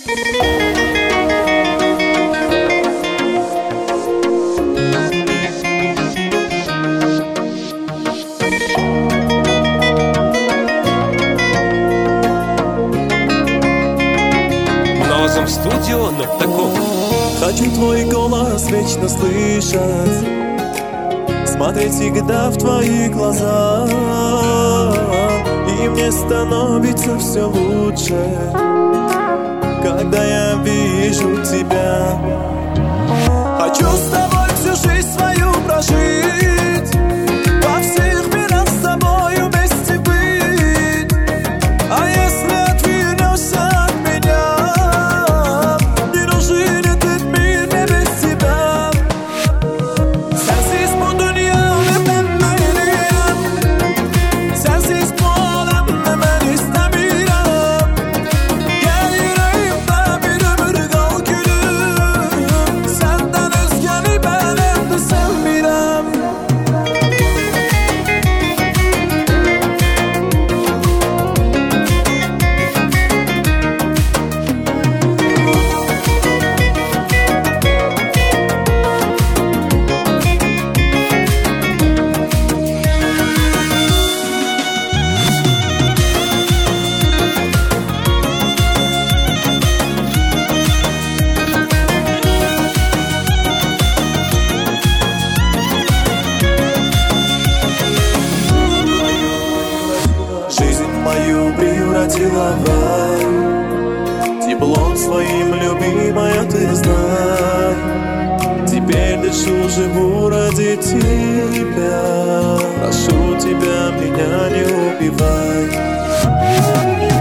Studio.com. Хочу твой голос вечно слышать, смотреть всегда в твои глаза, и мне становится все лучше, когда я вижу тебя. Хочу с тобой всю жизнь свою прожить, во всех мирах с тобою вместе быть. А если отвернешься от меня, не нужен этот мир мне без тебя. Sensiz bu dünya bilmeliyim, sensiz bu alem ben istemiyorum. Gel yüreğimde bir ömür kal gülüm, senden özgeni ben evde sevmirem. Жизнь мою превратила в рай, теплом своим, любимая, ты знай. Теперь дышу, живу ради тебя. Прошу тебя, меня не убивай.